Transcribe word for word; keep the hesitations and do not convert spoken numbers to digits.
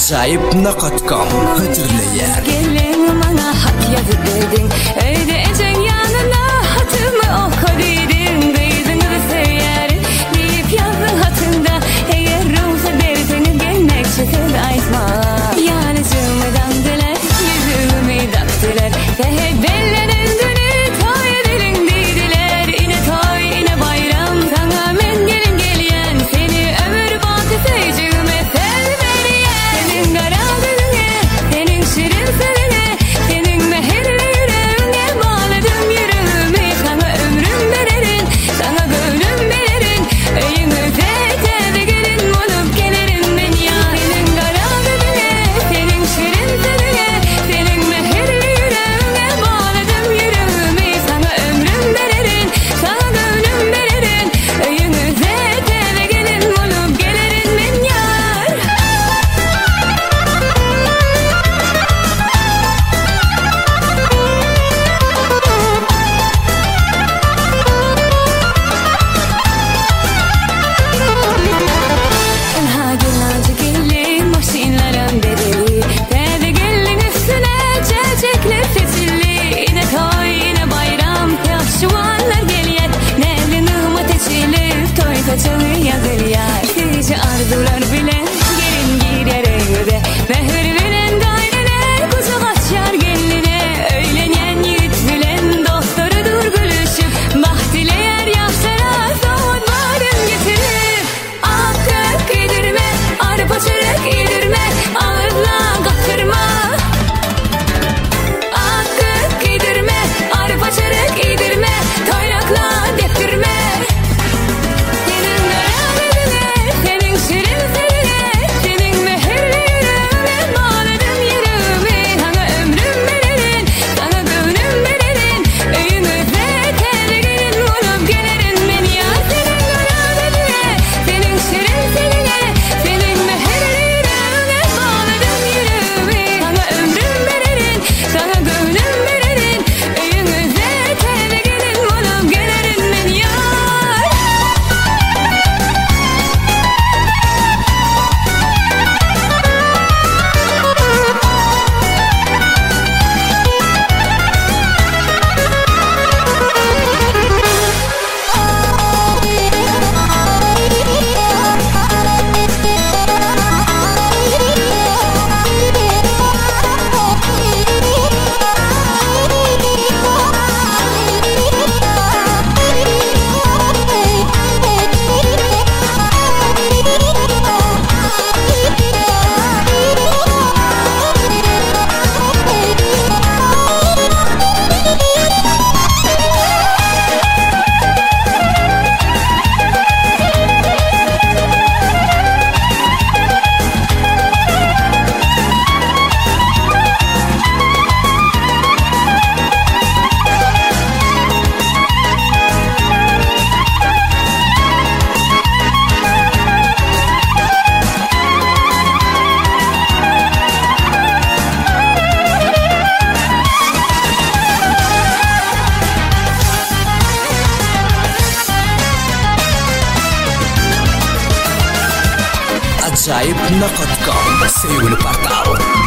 Ajaib nokta com hatırlayar. Gelin bana hat yazıp verdin, ödeyeceksin yanına hatımı okudun, duydun söyler deyip yazdın hatında. Eğer ruhsa derdini gelmek çıkın aytma. Yanıcımı dandılar, yüzümü daktılar ve hep bellerin dönü toy edelim dediler. Yine toy yine bayram sana men gelin geliyen, seni ömür batı seveceğime sen veriyen. Senin garabını, senin şirin sözüne, senin mehirli yüreğine bağladım yürümü. Sana ömrüm vererin, sana gönlüm vererin, öyün özete de gelin bulup gelirim ben ya. Senin garabını, senin şirin sözüne, senin mehirli yüreğine bağladım yürümü. Sana ömrüm vererin, sana gönlüm vererin, öyün özete de gelin bulup gelirim ben ya. Ha gelacı gelin maşinlerin bedeli, teze gelin üstüne çiçekler seçili. Yine toy yine bayram yaşuanlar geliyor, nevli nığmat içilir toy saçılır yazılıyor. Sizce arzular bilen gelin girer evde, mehir bilen dairene kucak açar geline. Öğlenen yiğit bilen dostlarıdır gülüşüp, baht dileyer yaşlara soğut varım getirir. Ak yedirme, arpa çörek yedirme, ağızla katırma. Ak yedirme, arpa çörek yedirme, toynakla deptirme. Senin garabedine, senin şirin sözüne, senin mehirli yüreğine bağladım yürümü. Sana ömrüm vererin, sana gönlüm vererin, öyün özete de gelin bulup gelirim ben ya. Senin garabedine, senin şirin sözüne, senin mehirli yüreğine bağladım yürümü. Sana ömrüm vererin, sana gönlüm vererin, öyün özete de gelin bulup gelirim ben ya. Ajaib nokta com, sevgili portal.